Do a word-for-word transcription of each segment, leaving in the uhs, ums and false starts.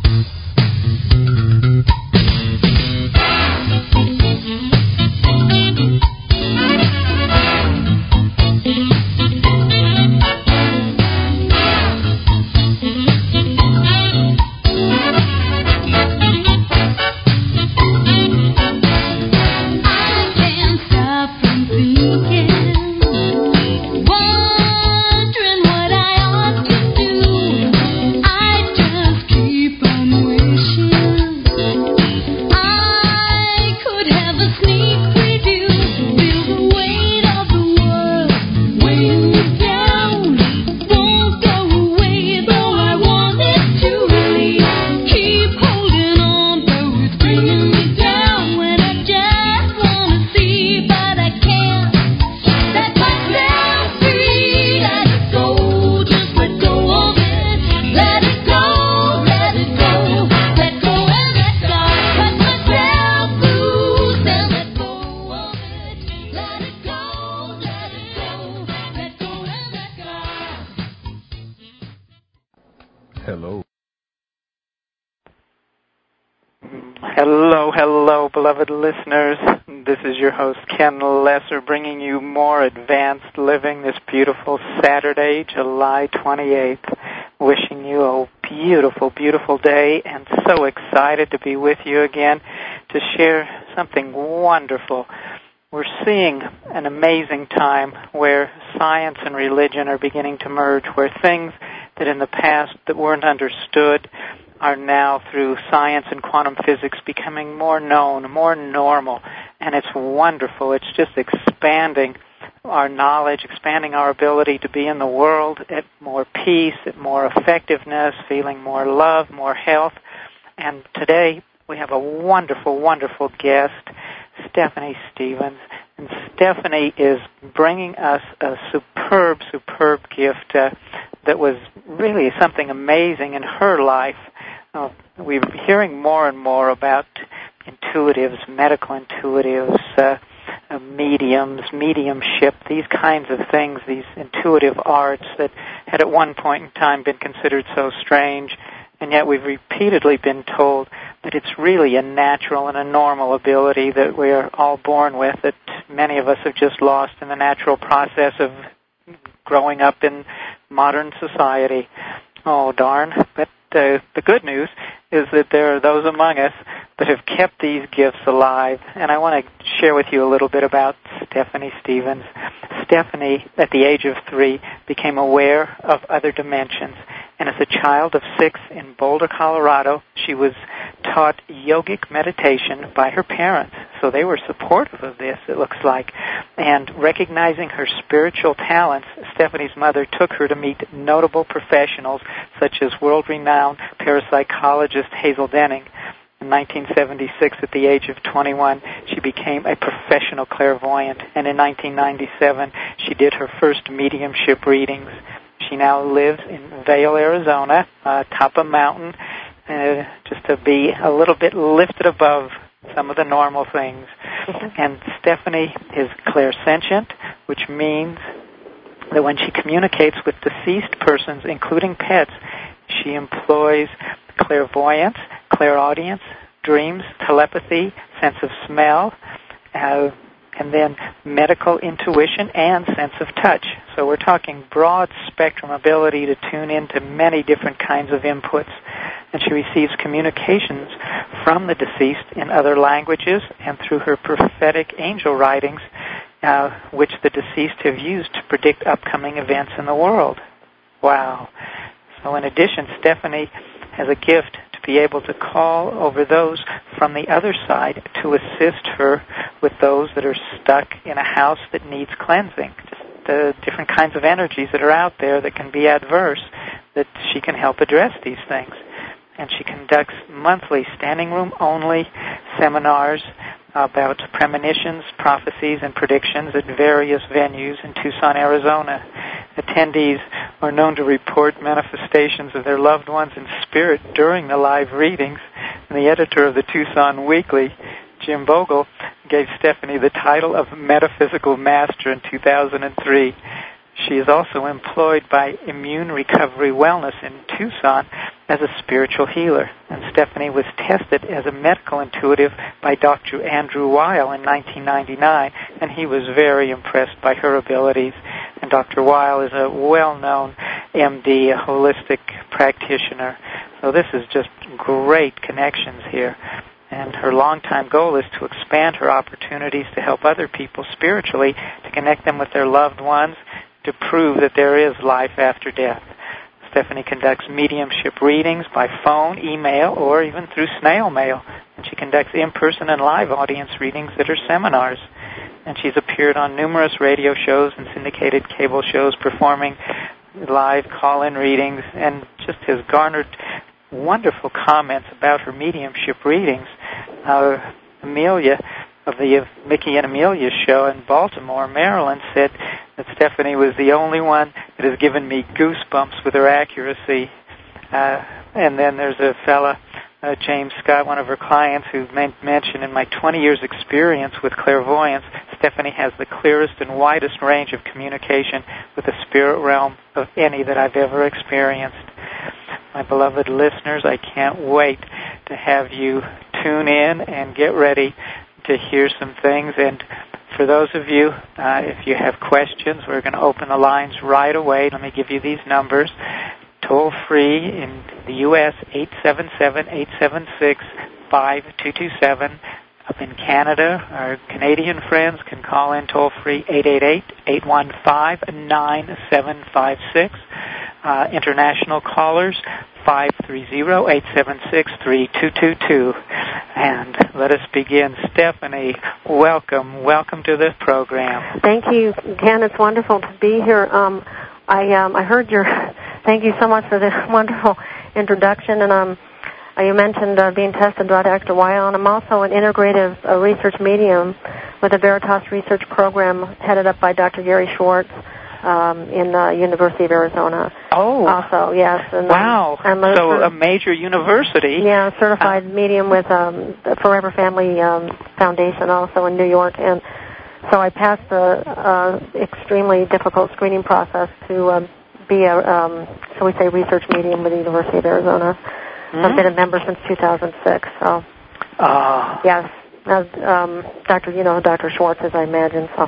Hello, hello, beloved listeners. This is your host, Ken Lesser, bringing you more advanced living this beautiful Saturday, July twenty-eighth. Wishing you a beautiful, beautiful day, and so excited to be with you again to share something wonderful. We're seeing an amazing time where science and religion are beginning to merge, where things that in the past that weren't understood are now, through science and quantum physics, becoming more known, more normal, and it's wonderful. It's just expanding our knowledge, expanding our ability to be in the world at more peace, at more effectiveness, feeling more love, more health. And today we have a wonderful, wonderful guest, Stephanie Stevens. And Stephanie is bringing us a superb, superb gift uh, that was really something amazing in her life. Uh, we're hearing more and more about intuitives, medical intuitives, uh, uh, mediums, mediumship, these kinds of things, these intuitive arts that had at one point in time been considered so strange, and yet we've repeatedly been told that it's really a natural and a normal ability that we are all born with, that many of us have just lost in the natural process of growing up in modern society. Oh, darn. But uh, the good news is that there are those among us that have kept these gifts alive. And I want to share with you a little bit about Stephanie Stevens. Stephanie, at the age of three, became aware of other dimensions. And as a child of six in Boulder, Colorado, she was taught yogic meditation by her parents. So they were supportive of this, it looks like. And recognizing her spiritual talents, Stephanie's mother took her to meet notable professionals such as world-renowned parapsychologist Hazel Denning. In nineteen seventy-six, at the age of twenty-one, she became a professional clairvoyant. And in nineteen ninety-seven, she did her first mediumship readings. She now lives in Vail, Arizona, uh, top of a mountain, uh, just to be a little bit lifted above some of the normal things. And Stephanie is clairsentient, which means that when she communicates with deceased persons, including pets, she employs clairvoyance, clairaudience, dreams, telepathy, sense of smell, uh, and then medical intuition and sense of touch. So we're talking broad spectrum ability to tune into many different kinds of inputs. And she receives communications from the deceased in other languages and through her prophetic angel writings, uh, which the deceased have used to predict upcoming events in the world. Wow. So in addition, Stephanie has a gift to be able to call over those from the other side to assist her with those that are stuck in a house that needs cleansing. Just the different kinds of energies that are out there that can be adverse, that she can help address these things. And she conducts monthly standing room only seminars about premonitions, prophecies, and predictions at various venues in Tucson, Arizona. Attendees are known to report manifestations of their loved ones in spirit during the live readings. And the editor of the Tucson Weekly, Jim Bogle, gave Stephanie the title of Metaphysical Master in two thousand three. She is also employed by Immune Recovery Wellness in Tucson as a spiritual healer. And Stephanie was tested as a medical intuitive by Doctor Andrew Weil in nineteen ninety-nine, and he was very impressed by her abilities. And Doctor Weil is a well-known M D, a holistic practitioner. So this is just great connections here. And her longtime goal is to expand her opportunities to help other people spiritually, to connect them with their loved ones, to prove that there is life after death. Stephanie conducts mediumship readings by phone, email, or even through snail mail. And she conducts in-person and live audience readings that are seminars. And she's appeared on numerous radio shows and syndicated cable shows performing live call-in readings, and just has garnered wonderful comments about her mediumship readings. Uh, Amelia of the Mickey and Amelia show in Baltimore, Maryland, said that Stephanie was the only one that has given me goosebumps with her accuracy. Uh, and then there's a fella, uh, James Scott, one of her clients, who mentioned, in my twenty years experience with clairvoyance, Stephanie has the clearest and widest range of communication with the spirit realm of any that I've ever experienced. My beloved listeners, I can't wait to have you tune in and get ready to hear some things. And for those of you, uh, if you have questions, we're going to open the lines right away. Let me give you these numbers. Toll free in the U S, eight seven seven, eight seven six, five two two seven. Up in Canada, our Canadian friends can call in toll free, eight eight eight, eight one five, nine seven five six. Uh, international callers, five three zero, eight seven six, three two two two. And let us begin. Stephanie, welcome. Welcome to this program. Thank you, Ken. It's wonderful to be here. Um, I um, I heard your... Thank you so much for this wonderful introduction. And um, you mentioned uh, being tested by Doctor Weil, and I'm also an integrative uh, research medium with the Veritas Research Program headed up by Doctor Gary Schwartz. Um, in the University of Arizona. Oh. Also, yes. And, wow. Um, I'm a, so a major university. Yeah, certified uh, medium with um, the Forever Family um, Foundation also in New York. And so I passed the uh, extremely difficult screening process to um, be a, um, shall we say, research medium with the University of Arizona. Mm-hmm. I've been a member since two thousand six. So, uh. yes. Now, um, Doctor, you know Doctor Schwartz, as I imagine, so...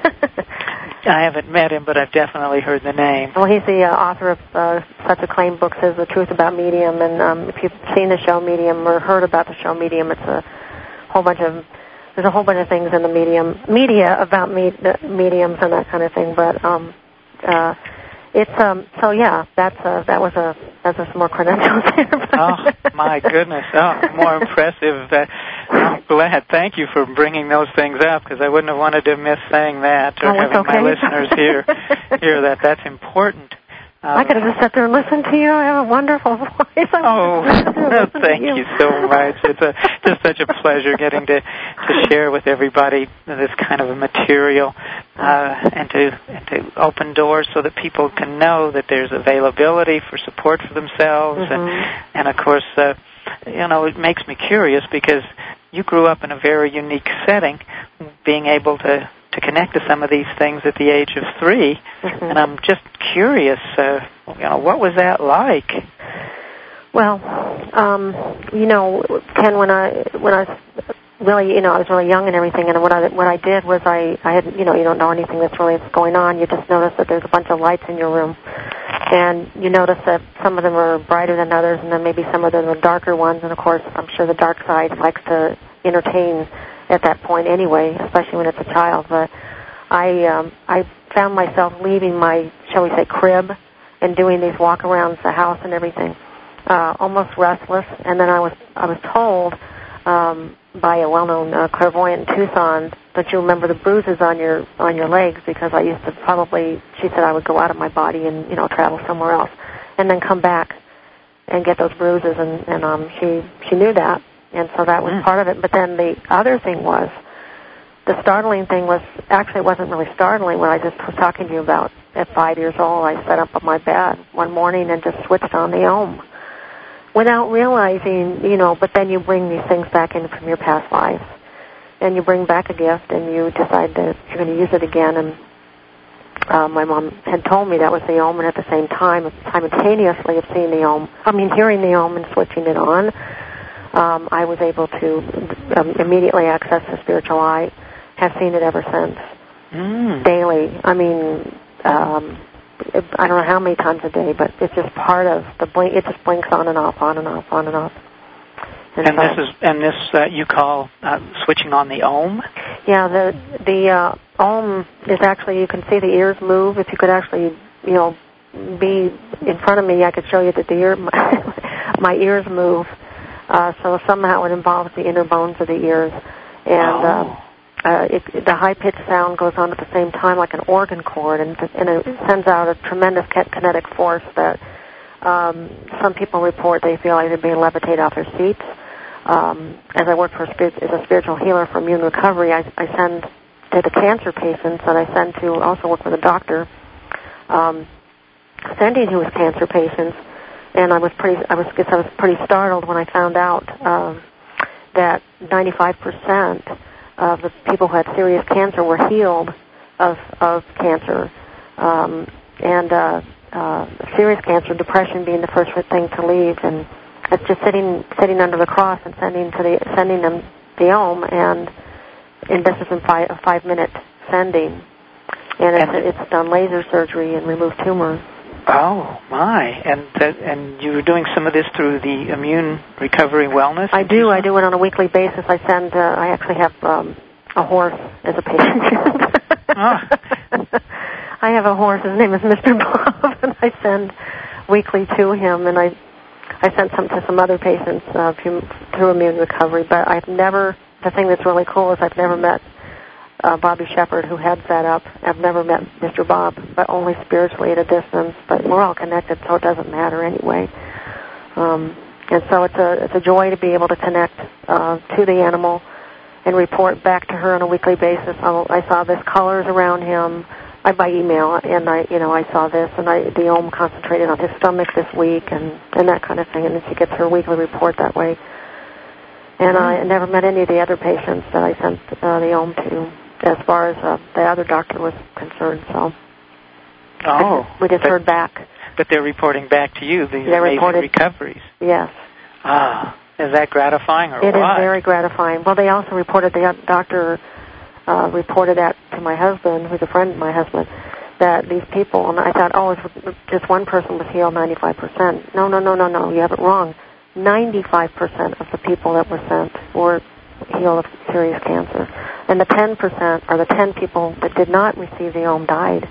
I haven't met him, but I've definitely heard the name. Well, he's the uh, author of uh, such acclaimed books as The Truth About Medium, and um, if you've seen the show Medium or heard about the show Medium, it's a whole bunch of, there's a whole bunch of things in the medium, media about me, mediums and that kind of thing, but um, uh, it's, um, so yeah, that's uh, that was a, that's some more credentials there. Oh, my goodness. Oh, more impressive. Uh, I'm glad. Thank you for bringing those things up, because I wouldn't have wanted to miss saying that or oh, having okay. my listeners hear, hear that. That's important. Um, I could have just sat there and listened to you. I have a wonderful voice. Oh, thank you. you so much. It's a, just such a pleasure getting to, to share with everybody this kind of a material uh, and to and to open doors so that people can know that there's availability for support for themselves. Mm-hmm. And, and, of course, uh, you know, it makes me curious because you grew up in a very unique setting, being able to to connect to some of these things at the age of three, mm-hmm. and I'm just curious, uh, you know, what was that like? Well, um, you know, Ken, when I when I was really, you know, I was really young and everything, and what I what I did was I I had, you know, you don't know anything that's really going on. You just notice that there's a bunch of lights in your room, and you notice that some of them are brighter than others, and then maybe some of them are darker ones. And of course, I'm sure the dark side likes to entertain at that point anyway, especially when it's a child. But I um, I found myself leaving my, shall we say, crib and doing these walk-arounds the house and everything, uh, almost restless. And then I was I was told um, by a well-known uh, clairvoyant in Tucson that you remember the bruises on your on your legs, because I used to probably, she said I would go out of my body and, you know, travel somewhere else and then come back and get those bruises, and, and um, she she knew that. And so that was mm. part of it. But then the other thing was, the startling thing was, actually it wasn't really startling what I just was talking to you about. At five years old, I sat up on my bed one morning and just switched on the Om without realizing, you know, but then you bring these things back in from your past lives. And you bring back a gift and you decide that you're going to use it again. And uh, my mom had told me that was the Om, and at the same time, simultaneously of seeing the Om, I mean hearing the Om and switching it on, um, I was able to um, immediately access the spiritual eye. Have seen it ever since, mm. daily. I mean, um, I don't know how many times a day, but it's just part of the blink. It just blinks on and off, on and off, on and off. And, and so, this is and this uh, you call uh, switching on the Om? Yeah, the the uh, Om is actually, you can see the ears move. If you could actually, you know, be in front of me, I could show you that the ear, my, my ears move. Uh, so somehow it involves the inner bones of the ears, and oh. uh, uh, it, the high pitched sound goes on at the same time like an organ chord, and, and it sends out a tremendous kinetic force that um, some people report they feel like they're being levitated off their seats. Um, as I work for a spirit, as a spiritual healer for immune recovery, I, I send to the cancer patients that I send to also work with a doctor, um, sending who was cancer patients, and I was pretty, I was, guess I was pretty startled when I found out um, that ninety-five percent of the people who had serious cancer were healed of of cancer, um, and uh, uh, serious cancer, depression being the first thing to leave, and it's just sitting sitting under the cross and sending to the sending them the Om, and and this is in five, a five minute sending, and it's, and it's done laser surgery and removed tumors. Oh my! And that, and you were doing some of this through the Immune Recovery Wellness? I do. I do it on a weekly basis. I send. Uh, I actually have um, a horse as a patient. ah. I have a horse. His name is Mister Bob, and I send weekly to him, and I. I sent some to some other patients uh, through Immune Recovery, but I've never, the thing that's really cool is I've never met uh, Bobby Shepard, who heads that up. I've never met Mister Bob, but only spiritually at a distance, but we're all connected, so it doesn't matter anyway. Um, and so it's a, it's a joy to be able to connect uh, to the animal and report back to her on a weekly basis. I'll, I saw this colors around him. I by email, and I, you know, I saw this, and I, the Om concentrated on his stomach this week, and, and that kind of thing, and then she gets her weekly report that way. And mm-hmm. I never met any of the other patients that I sent uh, the Om to, as far as uh, the other doctor was concerned. So, oh, we just but, heard back. But they're reporting back to you these they're amazing reported, recoveries. Yes. Ah, is that gratifying or it what? It is very gratifying. Well, they also reported the doctor. Uh, reported that to my husband, who's a friend of my husband, that these people, and I thought, oh, it's just one person was healed ninety-five percent. No, no, no, no, no, you have it wrong. ninety-five percent of the people that were sent were healed of serious cancer. And the ten percent, or the ten people that did not receive the Om, died.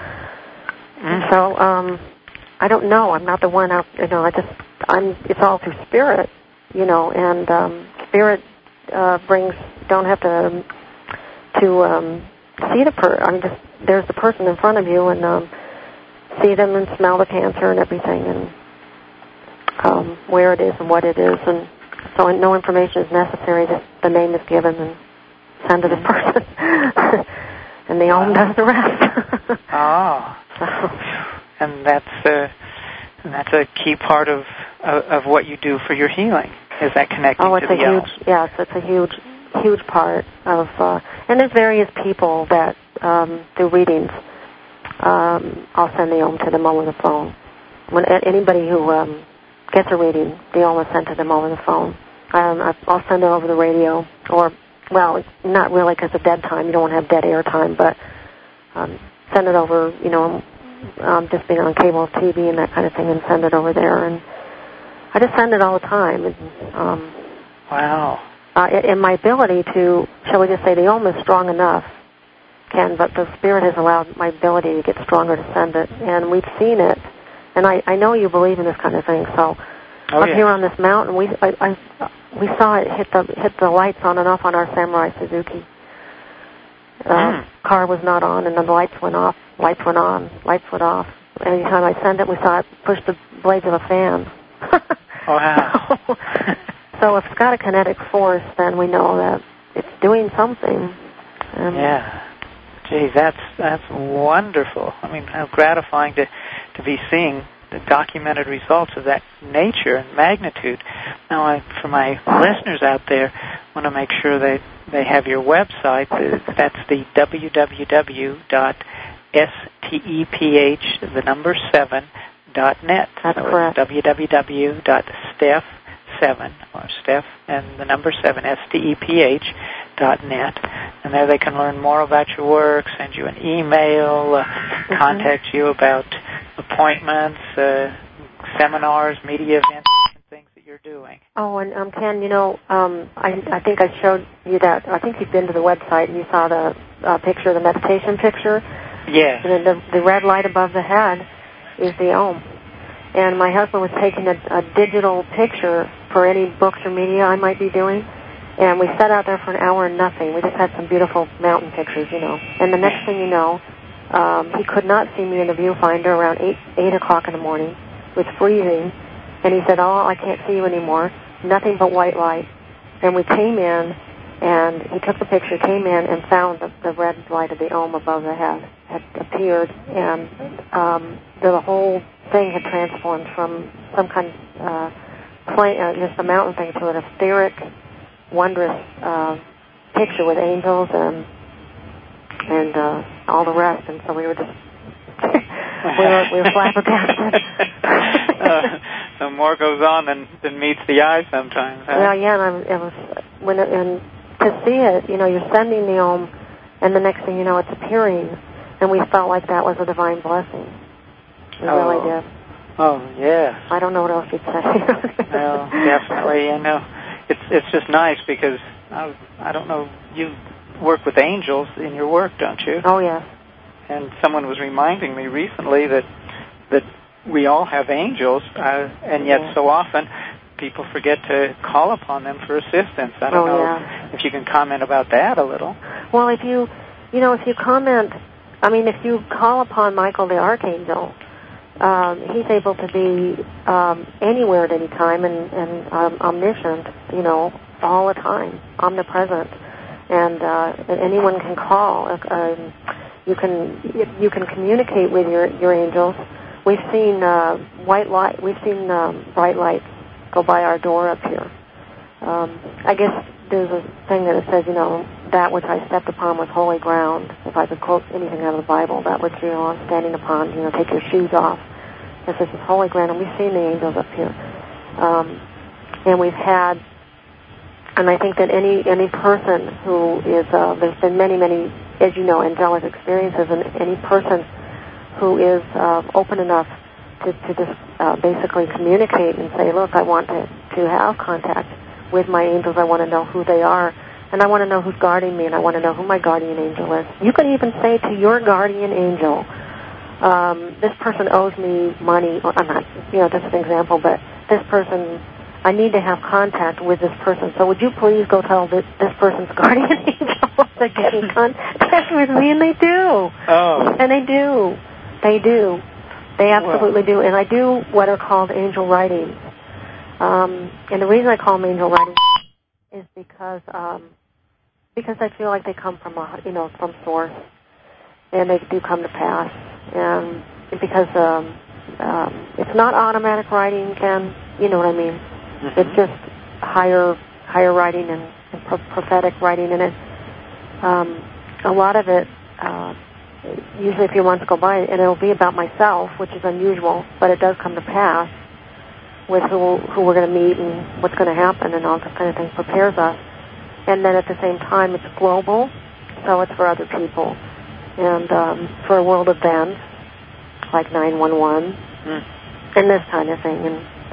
Mm. So, um, I don't know. I'm not the one out, you know, I just, I'm, it's all through spirit, you know, and um, spirit uh, brings, don't have to... to um, see the per, I mean, just there's the person in front of you, and um, see them and smell the cancer and everything, and um, where it is and what it is, and so no information is necessary. Just the name is given and send to the person, and the Om does the rest. oh, so. and that's uh, and that's a key part of, of of what you do for your healing. Is that connecting oh, it's to a the huge, Om? Yes, it's a huge. huge part of, uh, and there's various people that um, do readings. Um, I'll send the Om to them over the phone. When anybody who um, gets a reading, the Om is sent to them over the phone. Um, I'll send it over the radio, or, well, not really because of dead time. You don't want to have dead air time, but um, send it over, you know, um, just being on cable T V and that kind of thing, and send it over there. And I just send it all the time. And, um, wow. Uh, and my ability to, shall we just say, the Om is strong enough, Ken, but the Spirit has allowed my ability to get stronger to send it. And we've seen it. And I, I know you believe in this kind of thing. So oh, up yeah. here on this mountain, we I, I, we saw it hit the hit the lights on and off on our Samurai Suzuki. Uh, mm. Car was not on, and then the lights went off. Lights went on. Lights went off. Anytime I sent it, we saw it push the blades of a fan. Oh, wow. So if it's got a kinetic force, then we know that it's doing something. Um, yeah. Gee, that's that's wonderful. I mean, how gratifying to, to be seeing the documented results of that nature and magnitude. Now, I, for my listeners out there, I want to make sure they, they have your website. That's the w w w dot s T E P H, the number seven, dot net. That's so correct. it's w w w dot steph seven, or Steph, and the number seven, S T E P H, dot net. And there they can learn more about your work, send you an email, uh, mm-hmm. contact you about appointments, uh, seminars, media events, and things that you're doing. Oh, and um, Ken, you know, um, I, I think I showed you that. I think you've been to the website and you saw the uh, picture, the meditation picture. Yes. The, the, the red light above the head is the Om. And my husband was taking a, a digital picture for any books or media I might be doing. And we sat out there for an hour and nothing. We just had some beautiful mountain pictures, you know. And the next thing you know, um, he could not see me in the viewfinder around eight, eight o'clock in the morning. It was freezing. And he said, oh, I can't see you anymore. Nothing but white light. And we came in, and he took the picture, came in, and found the, the red light of the Om above the head had appeared. And um, the whole thing had transformed from some kind of uh, play, uh, just a mountain thing to an etheric, wondrous uh, picture with angels and and uh, all the rest. And so we were just we were we were flabbergasted. uh, so more goes on than, than meets the eye sometimes. Huh? Well, yeah, and I, it was when it, and to see it, you know, you're sending the Om, and the next thing you know, it's appearing, and we felt like that was a divine blessing. We oh. really did. Oh, yeah. I don't know what else you'd say. Well, definitely, you know. It's it's just nice because, I, I don't know, you work with angels in your work, don't you? Oh, yes. And someone was reminding me recently that that we all have angels, uh, and yet yeah. so often people forget to call upon them for assistance. I don't oh, know yeah. if, if you can comment about that a little. Well, if you, you know, if you comment, I mean, if you call upon Michael the Archangel, Um, he's able to be um, anywhere at any time and, and um, omniscient, you know, all the time, omnipresent, and, uh, and anyone can call. Um, you can you can communicate with your, your angels. We've seen uh, white light. We've seen um, bright lights go by our door up here. Um, I guess there's a thing that it says, you know, that which I stepped upon was holy ground. If I could quote anything out of the Bible, that which, you know, I'm standing upon, you know, take your shoes off. This is holy ground, and we've seen the angels up here. Um, and we've had, and I think that any any person who is, uh, there's been many, many, as you know, angelic experiences, and any person who is uh, open enough to, to just uh, basically communicate and say, look, I want to, to have contact with my angels. I want to know who they are, and I want to know who's guarding me, and I want to know who my guardian angel is. You can even say to your guardian angel, um, this person owes me money, or I'm not, you know, just an example, but this person, I need to have contact with this person, so would you please go tell this, this person's guardian angel to get in contact with me? And they do. Oh. And they do. They do. They absolutely well. do. And I do what are called angel writings. Um, and the reason I call them angel writings is because um, because I feel like they come from a, you know, from source, and they do come to pass. And because um, um, it's not automatic writing, Ken, you know what I mean. Mm-hmm. It's just higher higher writing and, and pro- prophetic writing in it. Um, a lot of it, uh, usually a few months go by, and it'll be about myself, which is unusual, but it does come to pass with who who we're going to meet and what's going to happen and all this kind of thing, prepares us. And then at the same time, it's global, so it's for other people. And um, for a world event, like nine one one, mm. and this kind of thing. And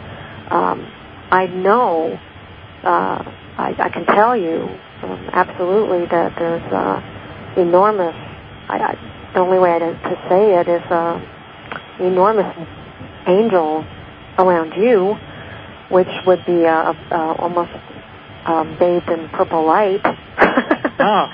um, I know, uh, I, I can tell you um, absolutely that there's uh, enormous, I, I, the only way I, to say it is uh, enormous angels around you, which would be uh, uh, almost uh, bathed in purple light. Oh.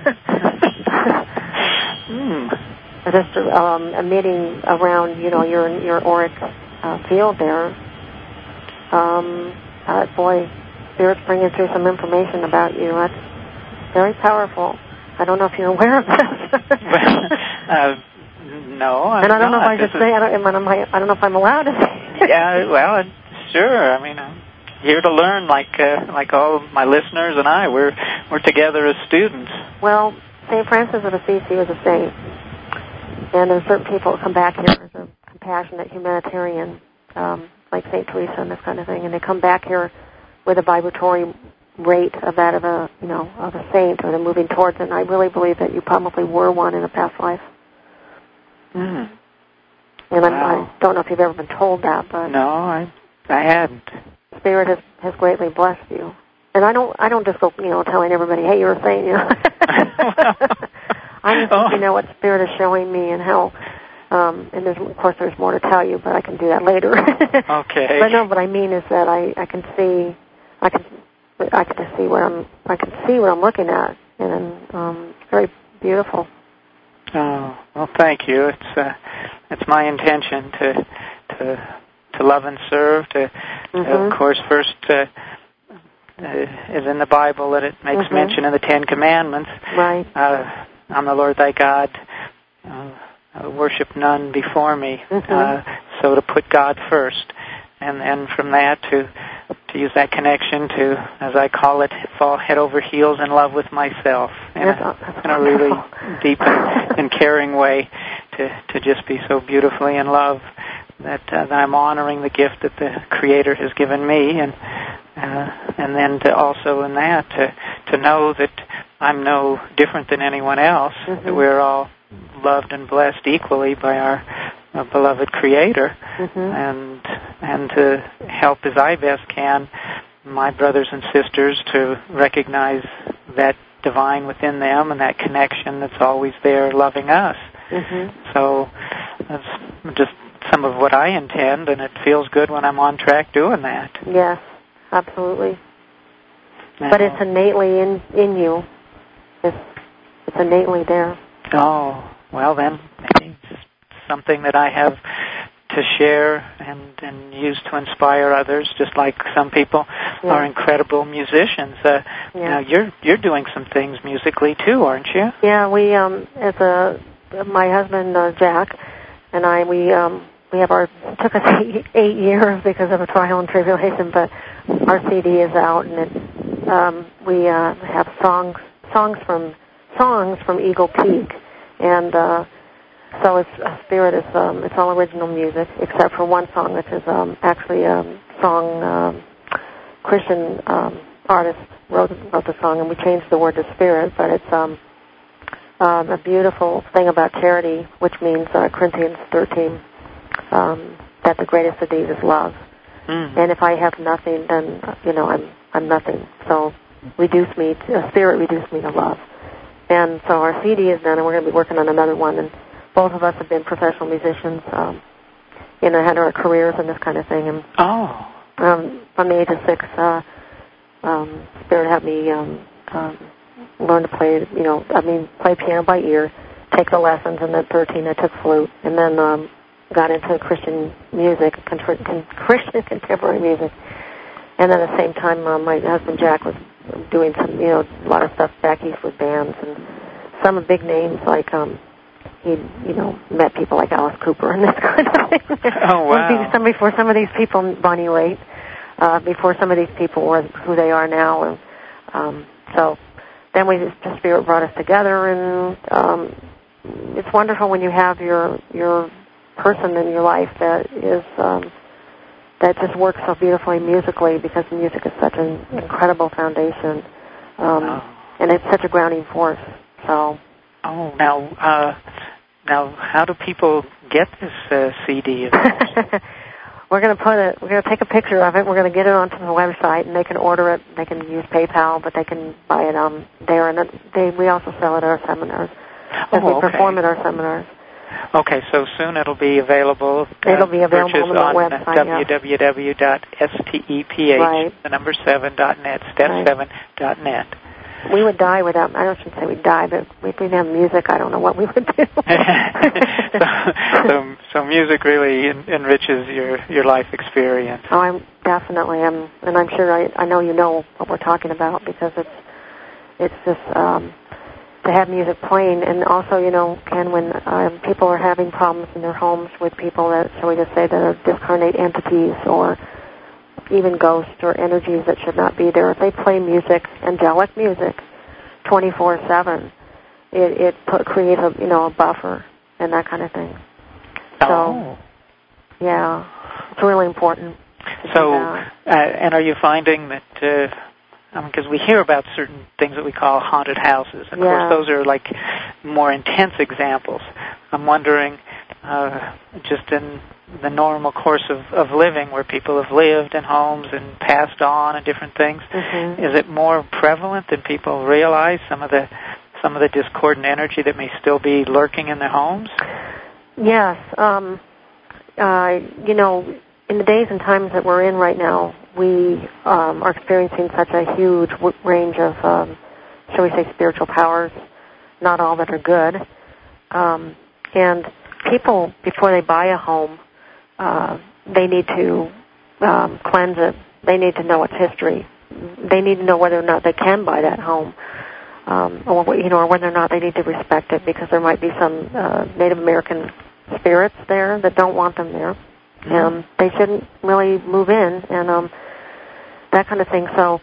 Hmm. Just um, emitting around, you know, your your auric uh, field there. Um, uh, boy, Spirit's bringing through some information about you. That's very powerful. I don't know if you're aware of this. well, uh, no, I'm and I don't not. know if I this should say. I don't, am I, I don't know if I'm allowed to say. Yeah, well, sure. I mean, I'm here to learn, like uh, like all my listeners and I. We're we're together as students. Well, Saint Francis of Assisi was a saint, And there's certain people that come back here as a compassionate humanitarian, um, like Saint Teresa and this kind of thing, and they come back here with a vibratory rate of that of a, you know, of a saint, or they're moving towards it. And I really believe that you probably were one in a past life. Mm. And wow. I'm, I don't know if you've ever been told that, but no, I, I hadn't. Spirit has, has greatly blessed you. And I don't, I don't just go, you know, telling everybody, hey, you're a saint, you know. I'm just, oh. you know, what Spirit is showing me and how. Um, and there's, of course, there's more to tell you, but I can do that later. Okay. But no, what I mean is that I, I can see, I can, I can just see what I'm, I can see what I'm looking at, and um, it's very beautiful. Oh, well, thank you. It's, uh, it's my intention to, to, to love and serve. To, mm-hmm. to of course, first uh, uh, is in the Bible that it makes mm-hmm. mention in the Ten Commandments. Right. Uh, I'm the Lord thy God. Uh, Uh, worship none before me, mm-hmm. uh, so to put God first, and then from that to to use that connection to, as I call it, fall head over heels in love with myself in, that's, a, that's in a really deep and, and caring way, to, to just be so beautifully in love that, uh, that I'm honoring the gift that the Creator has given me, and uh, and then to also in that to to know that I'm no different than anyone else, mm-hmm. that we're all loved and blessed equally by our uh, beloved Creator, mm-hmm. and and to help as I best can my brothers and sisters to recognize that divine within them and that connection that's always there loving us. Mm-hmm. So that's just some of what I intend, and it feels good when I'm on track doing that. Yes, absolutely. Now, but it's innately in, in you. It's, it's innately there. Oh, well then, maybe it's something that I have to share and, and use to inspire others, just like some people yeah. are incredible musicians. Uh, yeah. You know, you're you're doing some things musically too, aren't you? Yeah, we um as a my husband uh, Jack and I we um we have our it took us eight, eight years because of a trial and tribulation, but our C D is out, and it um we uh, have songs songs from. songs from Eagle Peak, and uh, so it's uh, Spirit is um, it's all original music except for one song, which is um, actually a song um, Christian um, artist wrote wrote the song, and we changed the word to Spirit, but it's um, um, a beautiful thing about charity, which means uh, Corinthians thirteen um, that the greatest of these is love, mm-hmm. and if I have nothing, then you know I'm I'm nothing. So reduce me to, uh, Spirit reduced me to love. And so our C D is done, and we're going to be working on another one. And both of us have been professional musicians, um, you know, had our careers and this kind of thing. And oh, um, from the age of six, uh, um, Spirit had me um, um, learn to play, you know, I mean, play piano by ear, take the lessons, and at thirteen I took flute, and then um, got into Christian music, contr- con- Christian contemporary music. And then at the same time, uh, my husband Jack was doing some, you know, a lot of stuff back east with bands, and some big names like um, he, you know, met people like Alice Cooper and this kind of thing. Oh wow! Some before some of these people, Bonnie Raitt, uh, before some of these people were who they are now, and um, so then we just, the Spirit brought us together, and um, it's wonderful when you have your your person in your life that is. Um, that just works so beautifully musically, because music is such an incredible foundation, um, oh. and it's such a grounding force. So, oh, now, uh, now, how do people get this uh, C D? We're going to put it. We're going to take a picture of it. We're going to get it onto the website, and they can order it. They can use PayPal, but they can buy it um, there. And they, we also sell it at our seminars, as oh, we okay. perform at our seminars. Okay, so soon it'll be available. It'll be available on the on website, w w w dot steph, right. the number seven dot net, steph seven dot net. We would die without, I don't should say we'd die, but if we didn't have music, I don't know what we would do. so, so, so music really en- enriches your, your life experience. Oh, I'm definitely, I'm, and I'm sure I, I know you know what we're talking about, because it's, it's just, um, to have music playing, and also, you know, Ken, when um, people are having problems in their homes with people that, shall we just say, that are discarnate entities or even ghosts or energies that should not be there, if they play music, angelic music, twenty-four seven, it, it put, creates a, you know, a buffer, and that kind of thing. Oh. So, yeah, it's really important. So, uh, and are you finding that, uh, because I mean, we hear about certain things that we call haunted houses. Of yeah. course, those are like more intense examples. I'm wondering, uh, just in the normal course of, of living where people have lived in homes and passed on and different things, mm-hmm. is it more prevalent than people realize, some of the some of the discordant energy that may still be lurking in their homes? Yes. Um, uh, you know, in the days and times that we're in right now, we um, are experiencing such a huge w- range of, um, shall we say, spiritual powers, not all that are good. Um, and people, before they buy a home, uh, they need to um, cleanse it. They need to know its history. They need to know whether or not they can buy that home, um, or you know, or whether or not they need to respect it, because there might be some uh, Native American spirits there that don't want them there. Mm-hmm. Um, they shouldn't really move in, and um, that kind of thing. So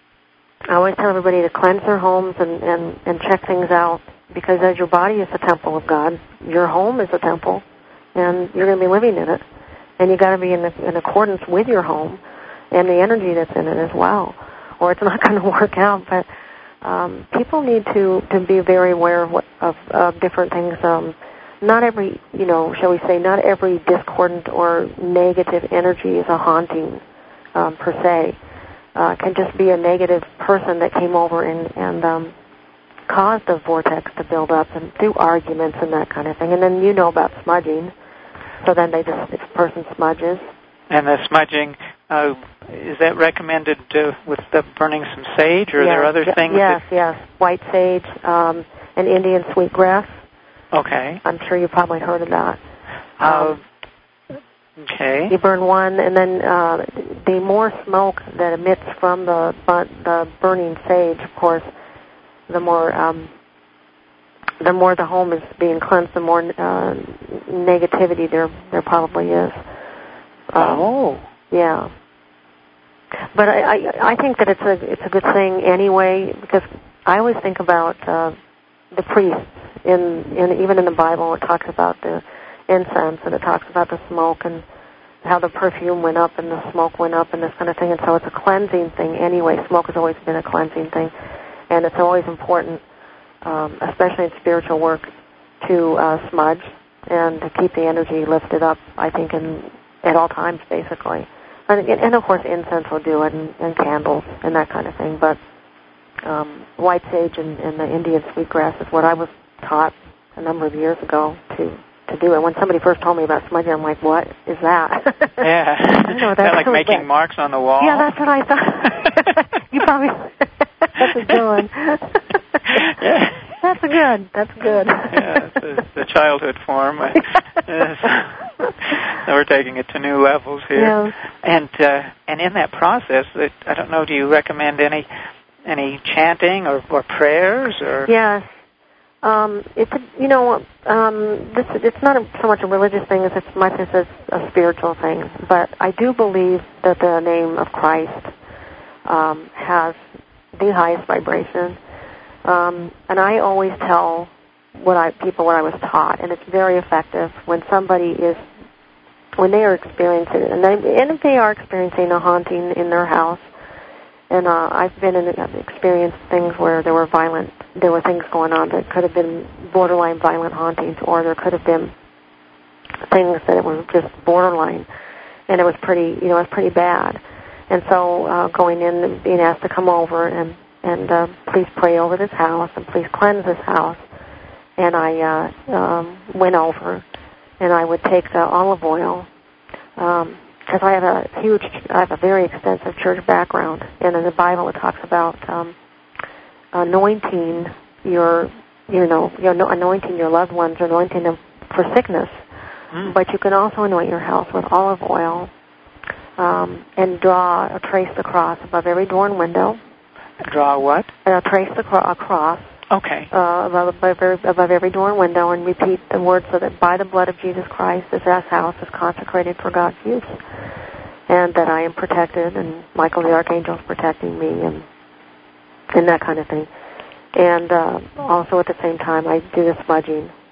I always tell everybody to cleanse their homes and, and, and check things out, because as your body is the temple of God, your home is a temple, and you're going to be living in it. And you got to be in, the, in accordance with your home and the energy that's in it as well, or it's not going to work out. But um, people need to, to be very aware of, what, of, of different things. Um, not every, you know, shall we say, not every discordant or negative energy is a haunting um, per se. Uh, it can just be a negative person that came over and, and um, caused a vortex to build up, and through arguments and that kind of thing. And then you know about smudging. So then they just, if a person smudges. And the smudging, uh, is that recommended uh, with the burning some sage, or yes, are there other things? Yes, that... yes. White sage, um, and Indian sweetgrass. Okay. I'm sure you've probably heard of that. Um, uh, okay. You burn one, and then uh, the more smoke that emits from the the burning sage, of course, the more um, the more the home is being cleansed, the more uh, negativity there there probably is. Um, oh. Yeah. But I, I I think that it's a it's a good thing anyway, because I always think about uh, the priests in in even in the Bible. It talks about the incense, and it talks about the smoke and how the perfume went up and the smoke went up and this kind of thing. And so it's a cleansing thing anyway. Smoke has always been a cleansing thing, and it's always important, um, especially in spiritual work, to uh, smudge and to keep the energy lifted up, I think, in, at all times, basically. And, and of course, incense will do it, and, and candles and that kind of thing. But um, white sage and, and the Indian sweetgrass is what I was taught a number of years ago to to do. And when somebody first told me about smudging, I'm like, what is that? Yeah. I don't know what that like making that. marks on the wall? Yeah, that's what I thought. You probably... That's a good one. Yeah. That's a good. That's good. Yeah, it's the childhood form. So we're taking it to new levels here. Yeah. And uh, and in that process, that I don't know, do you recommend any any chanting or, or prayers or? Yes. Um, it's a, you know um, this it's not a, so much a religious thing as it's much as a, a spiritual thing. But I do believe that the name of Christ um, has the highest vibration. Um, and I always tell what I people what I was taught, and it's very effective when somebody is when they are experiencing it, and, they, and if they are experiencing a haunting in their house. And uh, I've been in I've experienced things where there were violent, there were things going on that could have been borderline violent hauntings, or there could have been things that were just borderline, and it was pretty, you know, it was pretty bad. And so uh, going in and being asked to come over and and uh, please pray over this house and please cleanse this house. And I uh, um, went over, and I would take the olive oil. Um, Because I have a huge, I have a very extensive church background, and in the Bible it talks about um, anointing your, you know, your anointing your loved ones, anointing them for sickness. Mm. But you can also anoint your house with olive oil, um, and draw a trace the cross above every door and window. Draw what? Uh, trace the cro- a cross. Okay. Uh, above, above, every, above every door and window, and repeat the words, so that by the blood of Jesus Christ, this house is consecrated for God's use, and that I am protected, and Michael the Archangel is protecting me, and and that kind of thing. And uh, also at the same time, I do the smudging,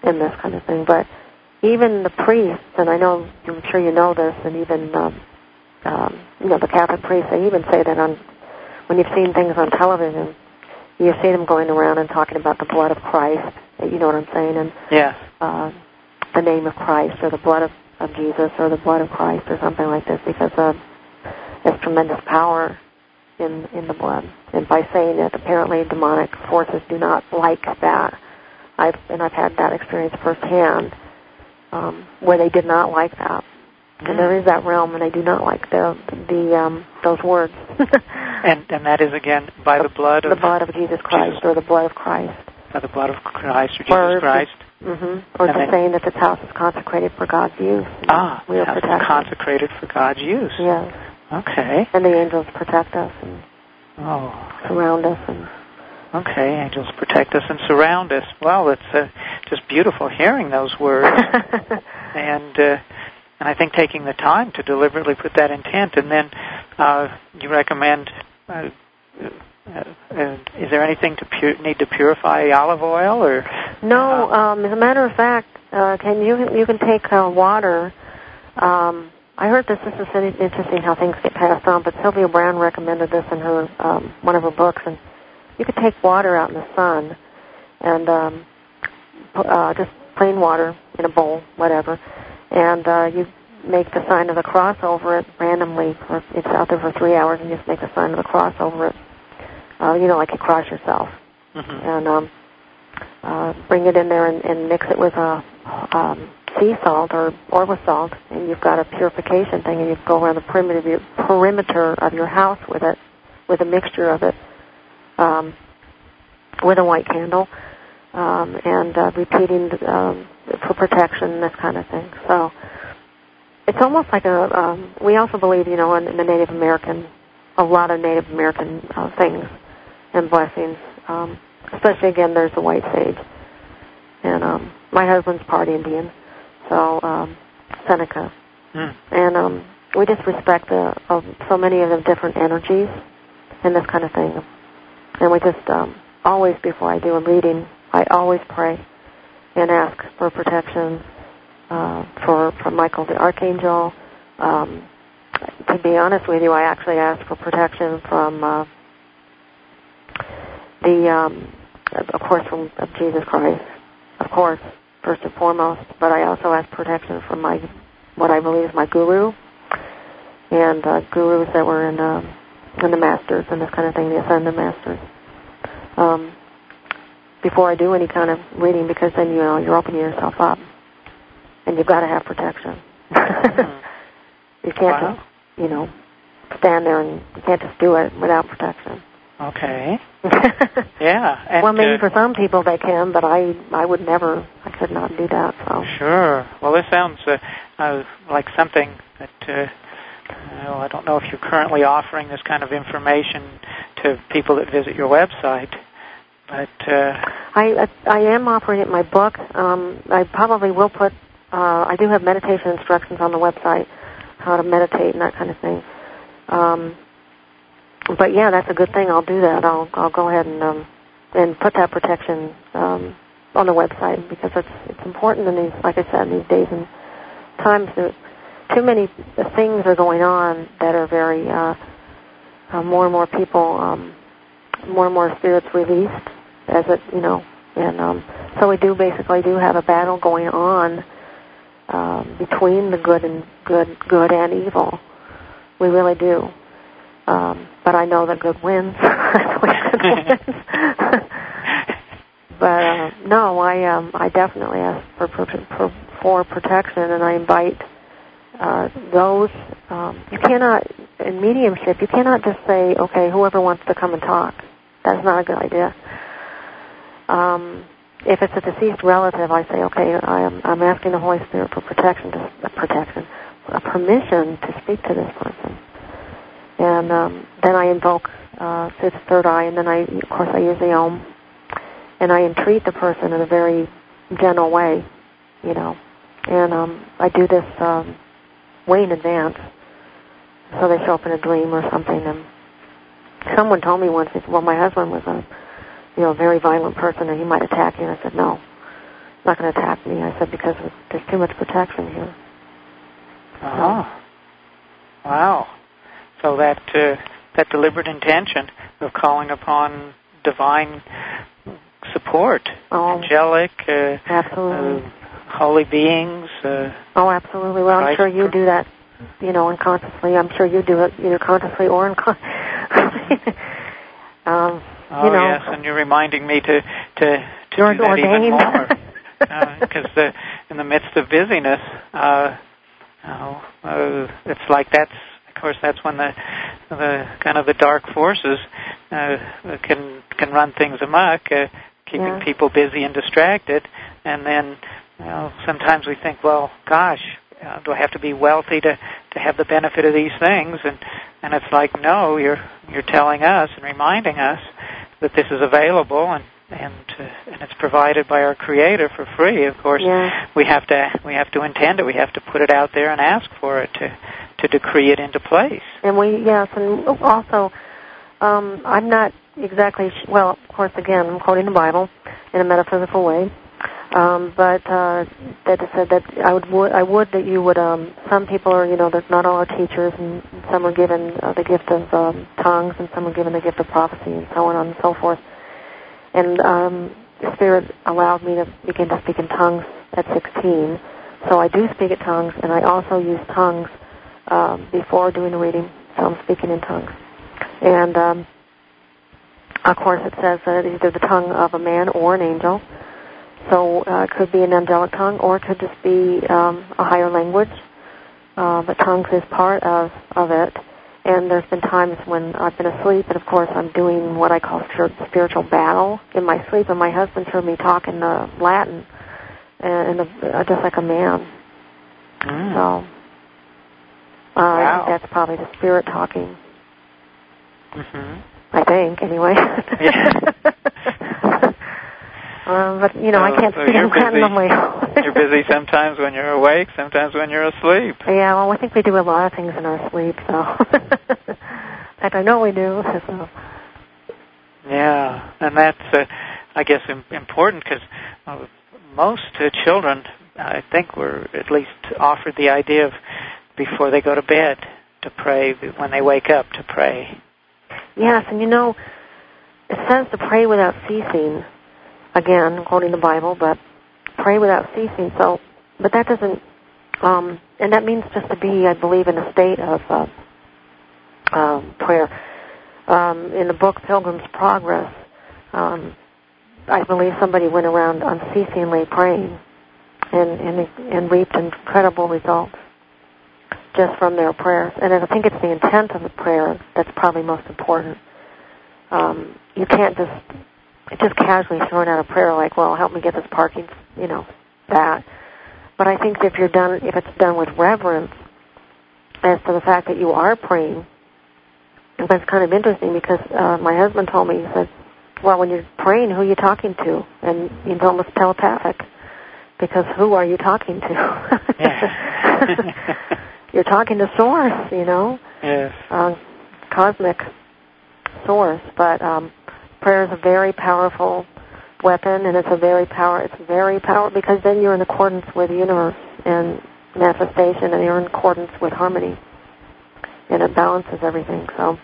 and this kind of thing. But even the priests, and I know, I'm sure you know this, and even um, um, you know the Catholic priests, they even say that on when you've seen things on television, you see them going around and talking about the blood of Christ. You know what I'm saying? And yes. uh, the name of Christ, or the blood of, of Jesus, or the blood of Christ, or something like this, because uh, there's tremendous power in in the blood. And by saying it, apparently demonic forces do not like that. I've and I've had that experience firsthand, um, where they did not like that. Mm. And there is that realm, and they do not like the the um, those words. and and that is again by the, the blood of the blood of Jesus Christ, Jesus. Or the blood of Christ. By the blood of Christ or Jesus or Christ. The, mm-hmm, or just saying that this house is consecrated for God's use. Ah, we are house protected. Is consecrated for God's use. Yes. Okay. And the angels protect us and oh. surround us. And okay, angels protect us and surround us. Well, it's uh, just beautiful hearing those words, and uh, and I think taking the time to deliberately put that intent, and then uh, you recommend. Uh, Uh, uh, is there anything to pu- need to purify olive oil, or no? Uh, um, as a matter of fact, uh, can you you can take uh, water. Um, I heard this. This is interesting how things get passed on. But Sylvia Browne recommended this in her um, one of her books, and you could take water out in the sun, and um, uh, just plain water in a bowl, whatever, and uh, you make the sign of the cross over it randomly. For, it's out there for three hours, and you just make the sign of the cross over it. Uh, you know, like you cross yourself, mm-hmm. and um, uh, bring it in there and, and mix it with a um, sea salt or, or with salt, and you've got a purification thing, and you go around the perimeter of your, perimeter of your house with it, with a mixture of it, um, with a white candle, um, and uh, repeating um, for protection, this kind of thing. So it's almost like a. Um, we also believe, you know, in, in the Native American, a lot of Native American uh, things and blessings. Um, especially, again, there's the white sage. And um, my husband's part Indian, so um, Seneca. Mm. And um, we just respect the, uh, so many of the different energies and this kind of thing. And we just um, always, before I do a reading, I always pray and ask for protection uh, for, for Michael the Archangel. Um, to be honest with you, I actually ask for protection from uh, the, um, of course, from of Jesus Christ, of course, first and foremost, but I also ask protection from my, what I believe is my guru, and uh, gurus that were in, uh, in the masters and this kind of thing, the Ascended Masters. Um, before I do any kind of reading, because then, you know, you're opening yourself up, and you've got to have protection. You can't wow. just, you know, stand there and you can't just do it without protection. Okay. Yeah. And, well, maybe uh, for some people they can, but I I would never, I could not do that. So. Sure. Well, this sounds uh, uh, like something that, uh, well, I don't know if you're currently offering this kind of information to people that visit your website, but... Uh, I, I am offering it in my book. Um, I probably will put, uh, I do have meditation instructions on the website, how to meditate and that kind of thing. Um, but yeah, that's a good thing. I'll do that. I'll I'll go ahead and um, and put that protection um, on the website, because it's it's important in these, like I said, in these days and times. That too many things are going on that are very uh, uh, more and more people, um, more and more spirits released, as it you know, and um, so we do basically do have a battle going on um, between the good and good, good and evil. We really do. Um, but I know that good wins. good wins. But uh, no, I um, I definitely ask for, for for protection, and I invite uh, those. Um, you cannot, in mediumship, you cannot just say, okay, whoever wants to come and talk. That's not a good idea. Um, if it's a deceased relative, I say, okay, I am, I'm asking the Holy Spirit for protection, to, uh, protection, uh, permission to speak to this person. And um, then I invoke uh, through the third eye, and then I, of course, I use the Om, and I entreat the person in a very gentle way, you know. And um, I do this um, way in advance, so they show up in a dream or something. And someone told me once, well, my husband was a, you know, very violent person, and he might attack you. And I said, no, not going to attack me. I said, because there's too much protection here. Oh. Wow. So that uh, that deliberate intention of calling upon divine support, oh, angelic, uh, absolutely. Uh, holy beings. Uh, oh, absolutely. Well, I'm sure you do that, you know, unconsciously. I'm sure you do it either consciously or unconsciously. um, oh, you know, yes, and you're reminding me to to, to you're do that ordained. even more. Because uh, in the midst of busyness, uh, uh, uh, it's like that's, of course, that's when the the kind of the dark forces uh, can can run things amok, uh, keeping yeah. people busy and distracted, and then you know, sometimes we think, well, gosh, uh, do I have to be wealthy to to have the benefit of these things? And and it's like, no, you're you're telling us and reminding us that this is available and. And uh, and it's provided by our Creator for free. Of course, yeah. we have to we have to intend it. We have to put it out there and ask for it to to decree it into place. And we yes, and also, um, I'm not exactly sh- well. Of course, again, I'm quoting the Bible in a metaphysical way, um, but uh, that it said that I would, would I would that you would. Um, some people are, you know, that not all are teachers, and some are given uh, the gift of um, tongues, and some are given the gift of prophecy, and so on and so forth. And um, the Spirit allowed me to begin to speak in tongues at sixteen. So I do speak in tongues, and I also use tongues um, before doing the reading. So I'm speaking in tongues. And, um, of course, it says that it's either the tongue of a man or an angel. So uh, it could be an angelic tongue, or it could just be um, a higher language. Uh, but tongues is part of, of it. And there's been times when I've been asleep, and of course I'm doing what I call spiritual battle in my sleep, and my husband's heard me talk in uh, Latin, and uh, just like a man. Mm. So uh, wow. that's probably the Spirit talking. Mm-hmm. I think, anyway. Yeah. um, but, you know, so, I can't so speak in Latin on my own. You're busy sometimes when you're awake, sometimes when you're asleep. Yeah, well, I think we do a lot of things in our sleep, so. In fact, I know we do. So. Yeah, and that's, uh, I guess, im- important because uh, most uh, children, I think, were at least offered the idea of before they go to bed to pray, when they wake up to pray. Yes, and you know, it says to pray without ceasing. Again, quoting the Bible, but pray without ceasing. So, but that doesn't, um, and that means just to be, I believe, in a state of uh, uh, prayer. Um, in the book Pilgrim's Progress, um, I believe somebody went around unceasingly praying and, and and reaped incredible results just from their prayers. And I think it's the intent of the prayer that's probably most important. Um, you can't just just casually throwing out a prayer like, well, help me get this parking, you know, that. But I think if you're done, if it's done with reverence as to the fact that you are praying, and that's kind of interesting because uh, my husband told me, he said, well, when you're praying, who are you talking to? And it's almost telepathic, because who are you talking to? Yeah. You're talking to Source, you know, yes. uh, cosmic Source. But um, prayer is a very powerful weapon, and it's a very power. It's very powerful because then you're in accordance with the universe and manifestation, and you're in accordance with harmony, and it balances everything. So.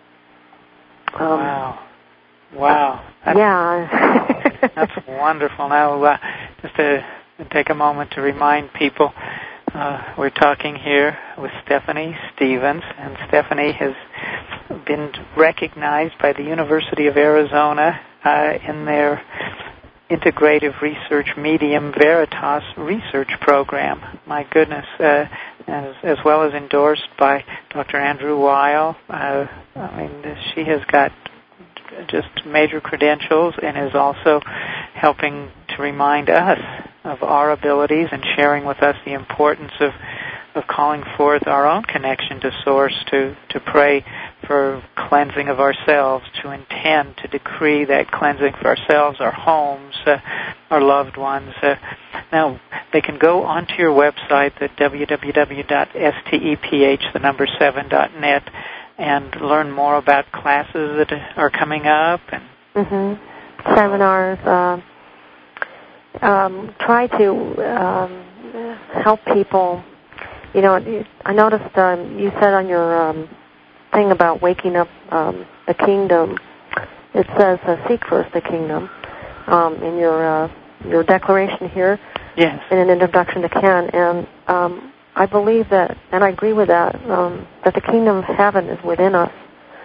Um, wow. Wow. That's, yeah. That's wonderful. Now, uh, just to take a moment to remind people, uh, we're talking here with Stephanie Stevens, and Stephanie has been recognized by the University of Arizona uh, in their Integrative Research Medium Veritas research program. My goodness. Uh, as, as well as endorsed by Doctor Andrew Weil. Uh, I mean, she has got just major credentials and is also helping to remind us of our abilities and sharing with us the importance of, of calling forth our own connection to Source, to, to pray for cleansing of ourselves, to intend to decree that cleansing for ourselves, our homes, uh, our loved ones. Uh, now, they can go onto your website at w w w dot steph, the number seven, dot net, and learn more about classes that are coming up. And mm-hmm. Seminars, uh, um, try to um, help people. You know, I noticed um, you said on your um, thing about waking up um, the kingdom, it says uh, seek first the kingdom um, in your uh, your declaration here. Yes. In an introduction to Ken, and um, I believe that, and I agree with that, um, that the kingdom of heaven is within us,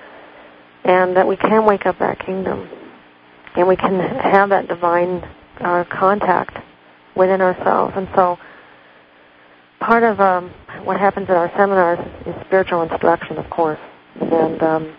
and that we can wake up that kingdom, and we can have that divine uh, contact within ourselves. And so part of um, what happens at our seminars is spiritual instruction, of course, and um,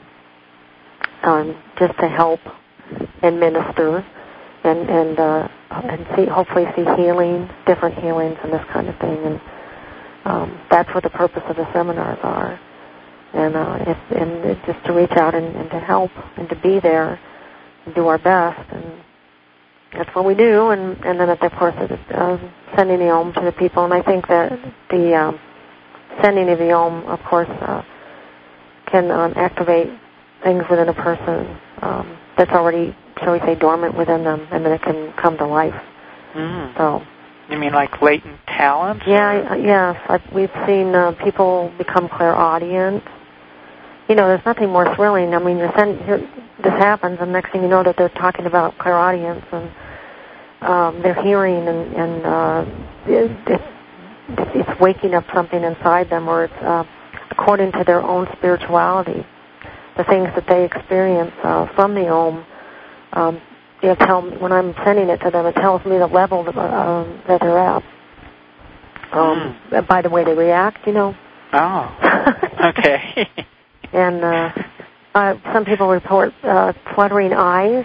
um, just to help and minister and and uh, and see, hopefully see healing, different healings and this kind of thing. And um, that's what the purpose of the seminars are. And uh, it's, and it's just to reach out and, and to help and to be there and do our best. And that's what we do. And, and then, of course, it's uh, sending the Om to the people. And I think that the um, sending of the Om, of course, uh, can um, activate things within a person um, that's already, shall we say, dormant within them, and then it can come to life. Mm. So. You mean like latent talents? Yeah, yes. I've, we've seen uh, people become clairaudient. You know, there's nothing more thrilling. I mean, you're send, here, this happens, and next thing you know that they're talking about clairaudience, and um, they're hearing, and, and uh, it, it, it's waking up something inside them, or it's uh, according to their own spirituality. The things that they experience uh, from the Om, um, you tell me, when I'm sending it to them, it tells me the level that, uh, that they're at. Um, mm. By the way they react, you know. Oh, okay. And uh, uh, some people report uh, fluttering eyes,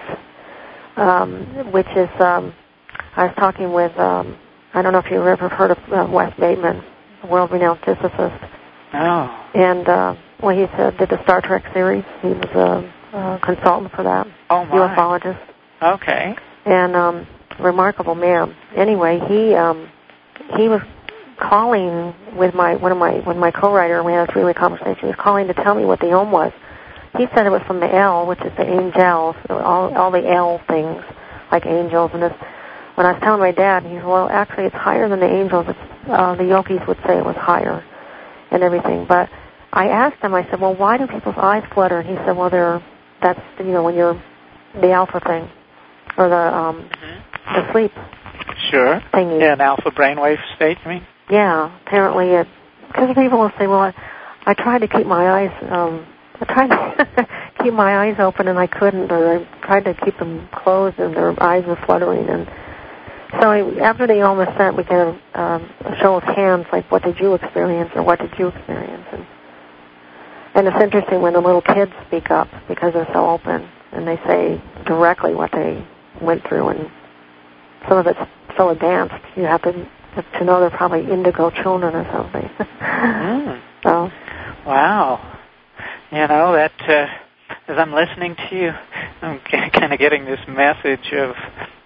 um, which is, um, I was talking with, um, I don't know if you've ever heard of uh, Wes Bateman, a world-renowned physicist. Oh. And, uh, well, he said, did the Star Trek series. He was a, a consultant for that. Oh, my. ufologist. Okay. And um, remarkable man. Anyway, he um, he was calling with my one of my when my co-writer, we had a three-way conversation. He was calling to tell me what the Om was. He said it was from the El, which is the angels, all all the El things, like angels. And this, when I was telling my dad, he said, well, actually, it's higher than the angels. It's, uh, the yogis would say it was higher, and everything. But I asked him, I said, well, why do people's eyes flutter? And he said, well, they're that's you know when you're the alpha thing. Or the um, mm-hmm. the sleep. Sure. Thingy. Yeah, an alpha brainwave state, you mean? Yeah, apparently it. Because people will say, well, I, I tried to keep my eyes, um, I tried to keep my eyes open and I couldn't, or I tried to keep them closed and their eyes were fluttering. And so I, after the Om is sent, we get a, um, a show of hands, like, what did you experience or what did you experience? And, and it's interesting when the little kids speak up because they're so open and they say directly what they went through, and some of it's so advanced you have to to know they're probably indigo children or something. mm. So, wow, you know that uh, as I'm listening to you, I'm kind of getting this message of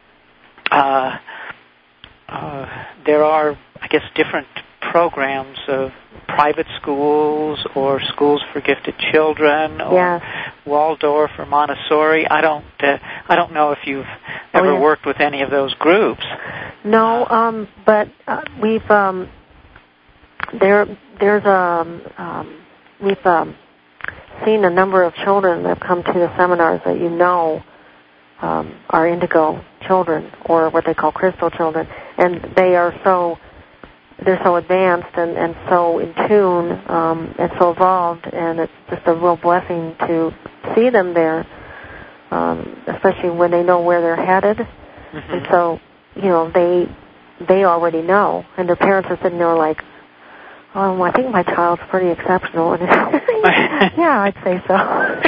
uh, uh, there are, I guess, different programs of private schools or schools for gifted children, or yes. Waldorf or Montessori. I don't, uh, I don't know if you've ever oh, yes. worked with any of those groups. No, um, but uh, we've um, there. There's um, um, we've um, seen a number of children that have come to the seminars that you know um, are indigo children, or what they call crystal children, and they are so. They're so advanced and, and so in tune um, and so evolved, and it's just a real blessing to see them there, um, especially when they know where they're headed. Mm-hmm. And so, you know, they they already know, and their parents are sitting there like, oh, I think my child's pretty exceptional. And yeah, I'd say so.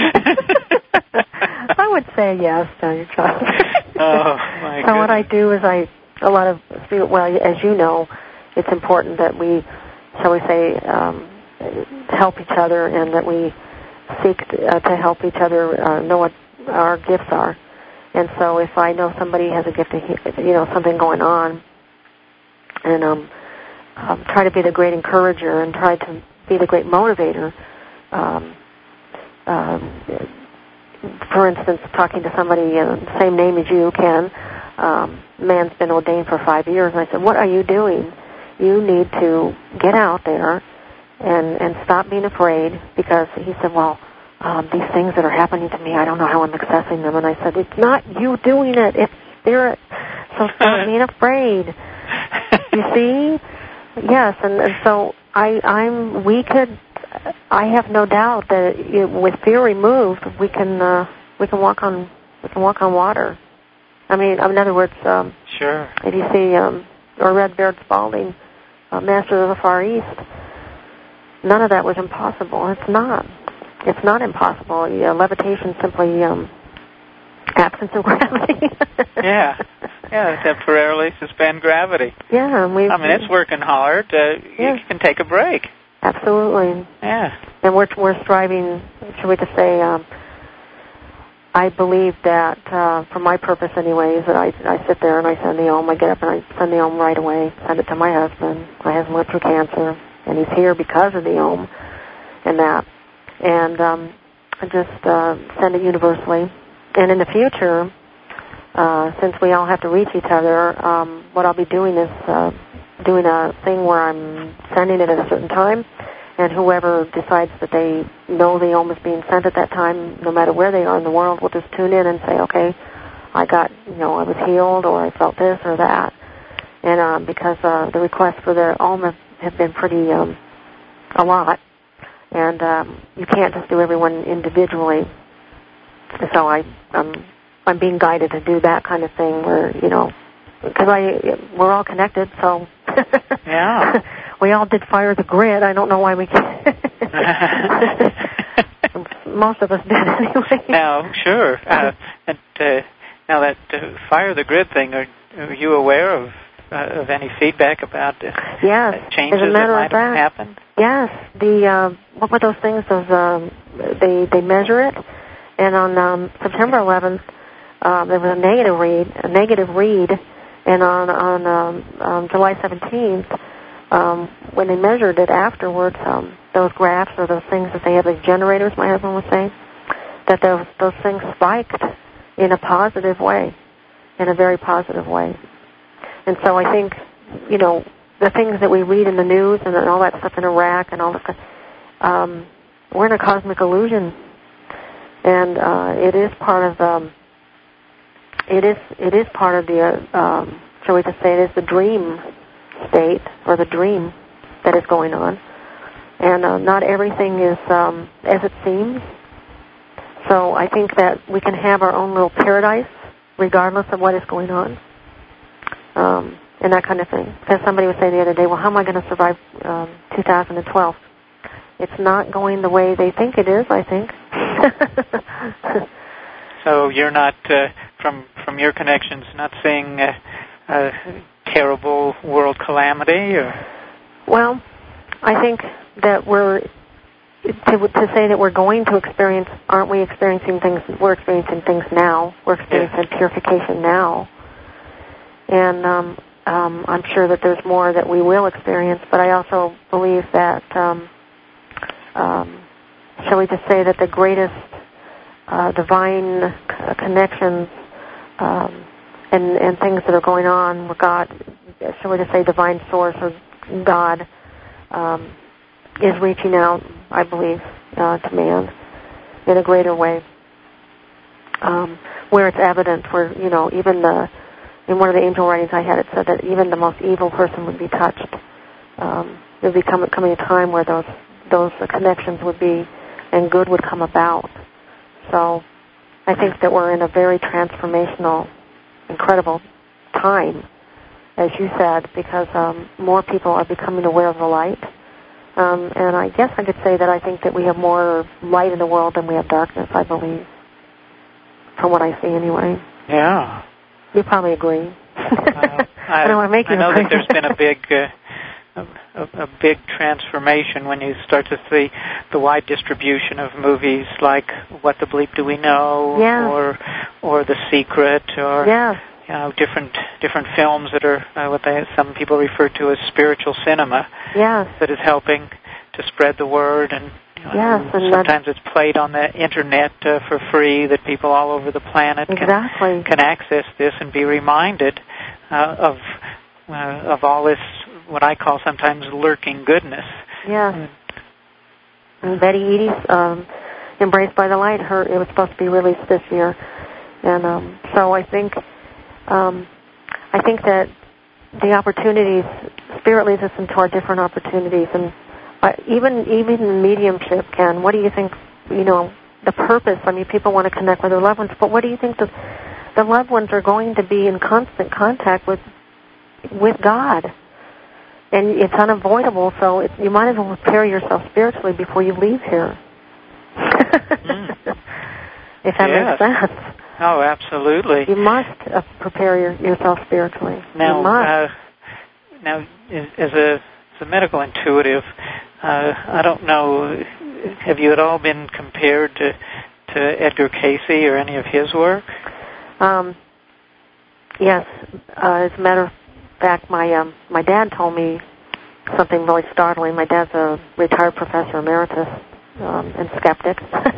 I would say yes to your child. Oh, my So goodness. what I do is I, a lot of, well, as you know, it's important that we, shall we say, um, help each other, and that we seek to, uh, to help each other uh, know what our gifts are. And so if I know somebody has a gift, of, you know, something going on, and um, um, try to be the great encourager and try to be the great motivator. Um, um, for instance, talking to somebody, uh, same name as you, Ken, um, man's been ordained for five years. And I said, what are you doing? You need to get out there and, and stop being afraid, because he said, well, um, these things that are happening to me, I don't know how I'm accessing them. And I said, it's not you doing it, it's spirit. So stop being afraid. You see? Yes, and, and so I, I'm, we could, I have no doubt that it, with fear removed, we can, uh, we can walk on, we can walk on water. I mean, in other words, um, sure. If you see, um, or read Baird Spalding, uh, Masters of the Far East, none of that was impossible. It's not. It's not impossible. Yeah, levitation simply um, absence of gravity. yeah, yeah, temporarily suspend gravity. Yeah, and we. I mean, it's working hard. Uh, yeah. You can take a break. Absolutely. Yeah. And we're we're striving. Should we just say? Um, I believe that, uh, for my purpose, anyways, that I I sit there and I send the Om. I get up and I send the Om right away. Send it to my husband. My husband went through cancer, and he's here because of the Om, and that. And um, I just uh, send it universally. And in the future, uh, since we all have to reach each other, um, what I'll be doing is uh, doing a thing where I'm sending it at a certain time, and whoever decides that they know the Om is being sent at that time, no matter where they are in the world, will just tune in and say, okay, I got, you know, I was healed, or I felt this or that. And uh, because uh, the requests for the Om have, have been pretty, um, a lot. And um, you can't just do everyone individually. So I, um, I'm being guided to do that kind of thing where, you know, because I, we're all connected, so. Yeah. We all did fire the grid. I don't know why we can't. Most of us did anyway. Now, sure. Uh, and, uh, now that uh, fire the grid thing, are, are you aware of uh, of any feedback about uh, yes. changes As a matter that might of fact, have happened? Yes. The uh, what were those things? Those um, they they measure it, and on um, September eleventh, uh, there was a negative read, a negative read, and on on um, um, July seventeenth, um, when they measured it afterwards, um, those graphs or those things that they have, these generators, my husband was saying, that those those things spiked in a positive way, in a very positive way. And so I think, you know, the things that we read in the news and all that stuff in Iraq and all this stuff, um, we're in a cosmic illusion, and uh, it is part of um, it is it is part of the uh, um, shall we just say it is the dream state or the dream that is going on, and uh, not everything is um, as it seems. So I think that we can have our own little paradise regardless of what is going on. Um, and that kind of thing. Because somebody was saying the other day, well, how am I going to survive um, two thousand twelve? It's not going the way they think it is, I think. So you're not, uh, from from your connections, not seeing uh, a terrible world calamity? Or? Well, I think that we're, to, to say that we're going to experience, aren't we experiencing things, we're experiencing things now. We're experiencing yeah. purification now. And um, um, I'm sure that there's more that we will experience, but I also believe that, um, um, shall we just say that the greatest uh, divine c- connections um, and, and things that are going on with God, shall we just say divine source or God, um, is reaching out, I believe, uh, to man in a greater way, um, where it's evident, where, you know, even the in one of the angel writings I had, it said that even the most evil person would be touched. Um, there would be come, coming a time where those those uh, connections would be, and good would come about. So I think that we're in a very transformational, incredible time, as you said, because um, more people are becoming aware of the light. Um, and I guess I could say that I think that we have more light in the world than we have darkness, I believe, from what I see anyway. Yeah. You probably agree. Well, I, I don't want to make you I know agree. that there's been a big, uh, a, a big transformation when you start to see the wide distribution of movies like What the Bleep Do We Know, yeah. or or The Secret, or yeah. you know different different films that are uh, what they some people refer to as spiritual cinema. Yes. That is helping to spread the word and Yes, and sometimes it's played on the internet uh, for free, that people all over the planet exactly. can, can access this and be reminded uh, of uh, of all this, what I call sometimes lurking goodness. Yes. And Betty Eadie's um, Embraced by the Light, her it was supposed to be released this year, and um, so I think um, I think that the opportunities, Spirit leads us into our different opportunities, and uh, even even mediumship, Ken, what do you think, you know, the purpose? I mean, people want to connect with their loved ones, but what do you think the, the loved ones are going to be in constant contact with with God? And it's unavoidable, so it, you might as well prepare yourself spiritually before you leave here. mm. If that yes. makes sense. Oh, absolutely. You must uh, prepare your, yourself spiritually. Now, you must. Uh, now, as a, as a medical intuitive, uh, I don't know, have you at all been compared to, to Edgar Cayce or any of his work? Um, yes. Uh, as a matter of fact, my um, my dad told me something really startling. My dad's a retired professor emeritus um, and skeptic.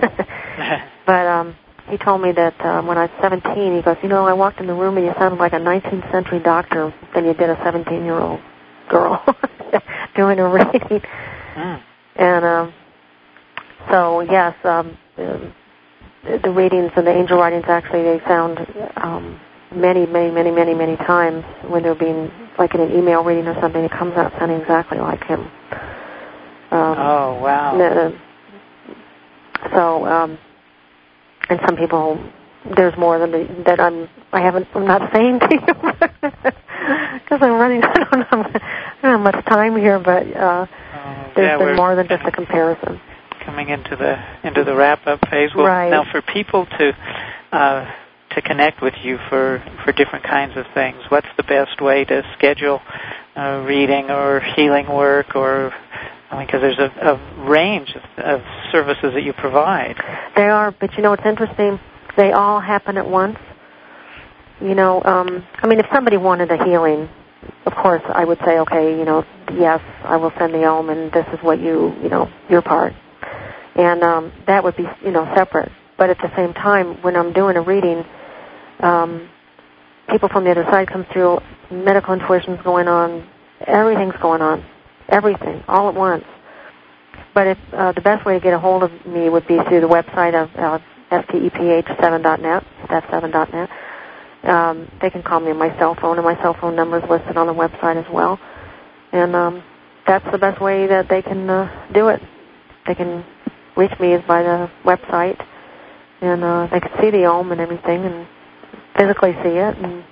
but um, he told me that uh, when I was seventeen, he goes, you know, I walked in the room and you sounded like a nineteenth century doctor than you did a seventeen-year-old girl doing a reading. Mm. And um, so, yes, um, the, the readings and the angel writings, actually, they sound um, many, many, many, many, many times when they're being, like in an email reading or something, it comes out sounding exactly like him. Um, oh, wow. Uh, so, um, and some people, there's more than the, that I'm, I haven't, I'm not saying to you, because I'm running, I don't, know, I don't have much time here, but uh, oh, there's yeah, been more than just a comparison. Coming into the into the wrap-up phase. Well, right. Now, for people to uh, to connect with you for, for different kinds of things, what's the best way to schedule uh, reading or healing work, or I mean, because there's a, a range of, of services that you provide. They are, but you know, it's interesting. They all happen at once. You know, um, I mean, if somebody wanted a healing, of course, I would say, okay, you know, yes, I will send the Om, and this is what you, you know, your part. And um, that would be, you know, separate. But at the same time, when I'm doing a reading, um, people from the other side come through, medical intuition's going on, everything's going on, everything, all at once. But if, uh, the best way to get a hold of me would be through the website of uh, S T E P H seven dot net, step seven dot net. Um, they can call me on my cell phone, and my cell phone number is listed on the website as well. And um, that's the best way that they can uh, do it. They can reach me is by the website, and uh, they can see the Om and everything, and physically see it, and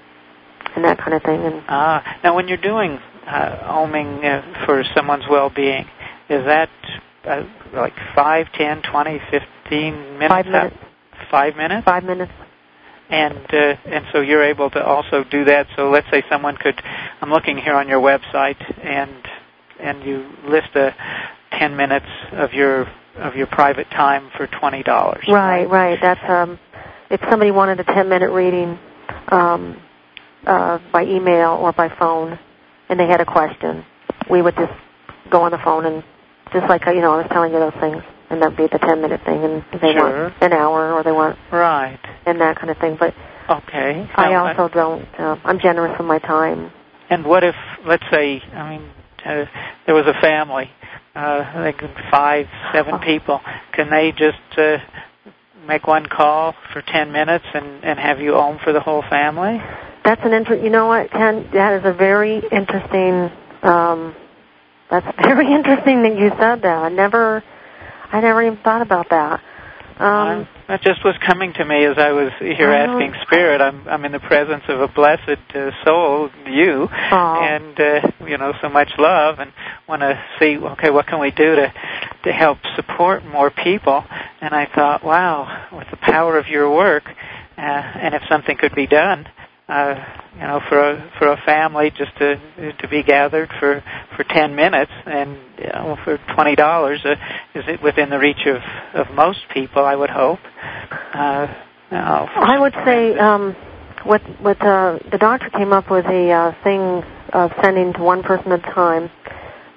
and that kind of thing. And ah, now when you're doing uh, Oming uh, for someone's well-being, is that uh, like five, ten, twenty, fifteen minutes? Five minutes. Uh, five minutes? Five minutes. And uh, and so you're able to also do that. So let's say someone could, I'm looking here on your website, and and you list a ten minutes of your of your private time for twenty dollars. Right, right. right. That's um, if somebody wanted a ten minute reading um, uh, by email or by phone, and they had a question, we would just go on the phone and just like you know I was telling you those things, and that'd be the ten minute thing, and if they sure. want an hour or they want right, and that kind of thing. But okay, I now, also don't. Uh, I'm generous with my time. And what if, let's say, I mean, uh, there was a family. Uh, like five, seven people. Can they just uh, make one call for ten minutes and, and have you Om for the whole family? That's an inter- You know what, Ken? That is a very interesting. Um, that's very interesting that you said that. I never, I never even thought about that. Um, that just was coming to me as I was here I asking Spirit. I'm I'm in the presence of a blessed uh, soul, you, Aww. and uh, you know, so much love, and want to see, okay, what can we do to to help support more people? And I thought, wow, with the power of your work, uh, and if something could be done, uh, you know, for a for a family just to to be gathered for, for ten minutes, and you know, for twenty dollars, uh, is it within the reach of, of most people? I would hope. Uh, you know, I would say um, what what uh, the doctor came up with a uh, thing of sending to one person at a time.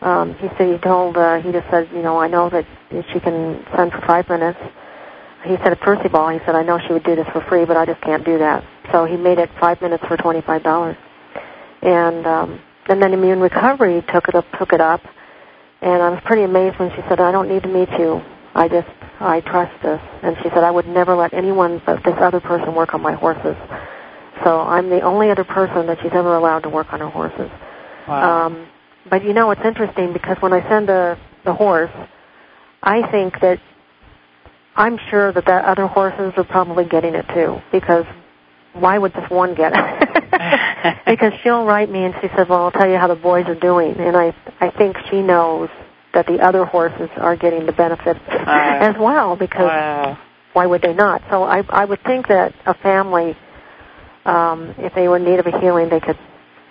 um, he said he told, uh, he just said, you know, I know that she can send for five minutes. He said, first of all, he said, I know she would do this for free, but I just can't do that. So he made it five minutes for twenty-five dollars. And, um, and then Immune Recovery took it up, took it up. And I was pretty amazed when she said, I don't need to meet you. I just, I trust this. And she said, I would never let anyone but this other person work on my horses. So I'm the only other person that she's ever allowed to work on her horses. Wow. Um, but, you know, it's interesting because when I send the, the horse, I think that I'm sure that that other horses are probably getting it too, because why would this one get it? Because she'll write me and she says, well, I'll tell you how the boys are doing. And I I think she knows that the other horses are getting the benefits uh, as well, because wow. why would they not? So I I would think that a family, um, if they were in need of a healing, they could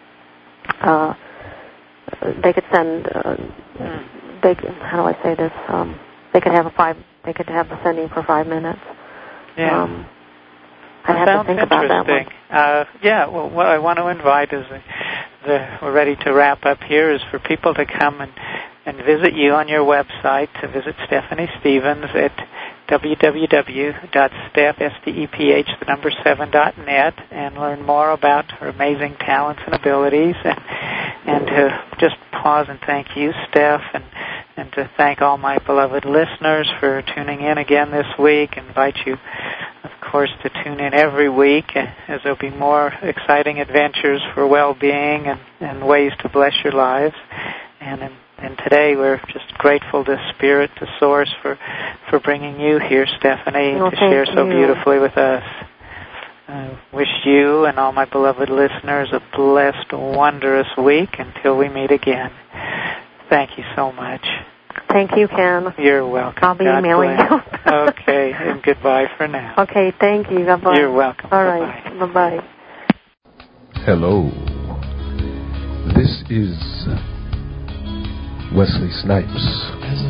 uh, they could send, uh, they could, how do I say this, um, they could have a five, they could have a sending for five minutes. Yeah. Um, I have to think about that one. Uh, yeah, well, what I want to invite is, the, the, we're ready to wrap up here, is for people to come and, and visit you on your website, to visit Stephanie Stevens at w w w dot steph, S T E P H, the number seven, dot net, and learn more about her amazing talents and abilities, and, and to just pause and thank you, Steph, and, and to thank all my beloved listeners for tuning in again this week. I invite you, of course, to tune in every week, as there'll be more exciting adventures for well-being and, and ways to bless your lives. And, and, and today we're just grateful to Spirit, to Source, for, for bringing you here, Stephanie, well, to share so you. beautifully with us. I wish you and all my beloved listeners a blessed, wondrous week until we meet again. Thank you so much. Thank you, Ken. You're welcome. I'll be God emailing bless. you. Okay, and goodbye for now. Okay, thank you. Bye-bye. You're welcome. All right. Bye-bye. Bye-bye. Hello. This is Wesley Snipes.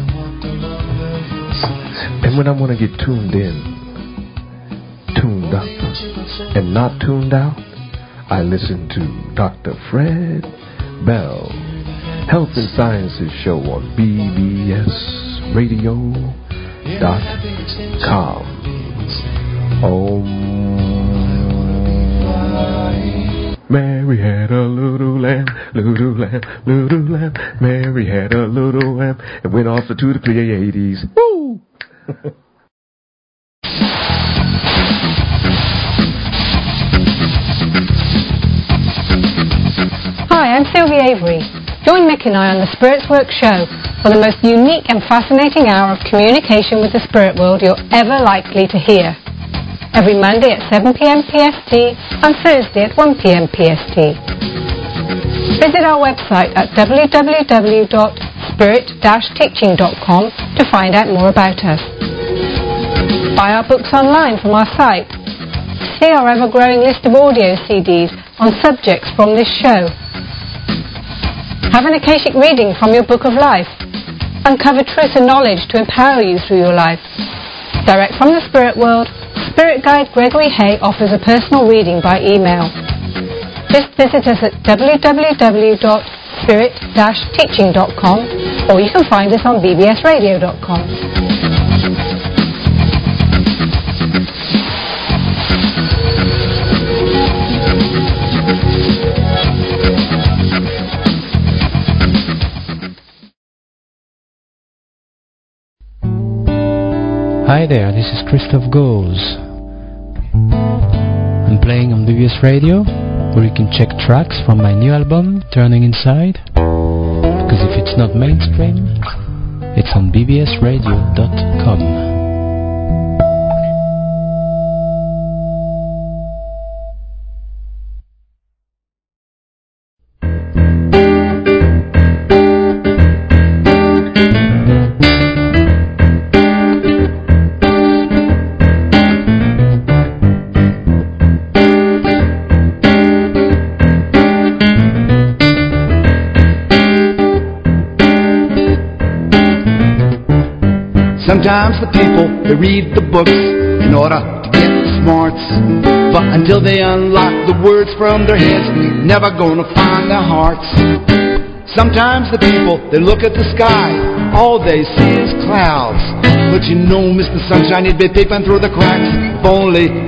And when I want to get tuned in, tuned up, and not tuned out, I listen to Doctor Fred Bell, Health and Sciences Show on B B S radio dot com. Oh, Mary had a little lamb, little lamb, little lamb. Mary had a little lamb, and went off to the Pleiades. Woo! Hi, I'm Sylvia Avery. Join Mick and I on the Spirit's Work show for the most unique and fascinating hour of communication with the spirit world you're ever likely to hear. Every Monday at seven p.m. P S T and Thursday at one p.m. P S T. Visit our website at w w w dot spirit dash teaching dot com to find out more about us. Buy our books online from our site. See our ever-growing list of audio C Ds on subjects from this show. Have an Akashic reading from your book of life. Uncover truth and knowledge to empower you through your life. Direct from the spirit world, Spirit Guide Gregory Hay offers a personal reading by email. Just visit us at w w w dot spirit dash teaching dot com, or you can find us on b b s radio dot com. Hi there, this is Christoph Goes. I'm playing on B B S Radio, where you can check tracks from my new album, Turning Inside. Because if it's not mainstream, it's on b b s radio dot com. Sometimes the people, they read the books in order to get the smarts. But until they unlock the words from their heads, they're never gonna find their hearts. Sometimes the people, they look at the sky, all they see is clouds. But you know, Mister Sunshine, he'd be peeping through the cracks. If only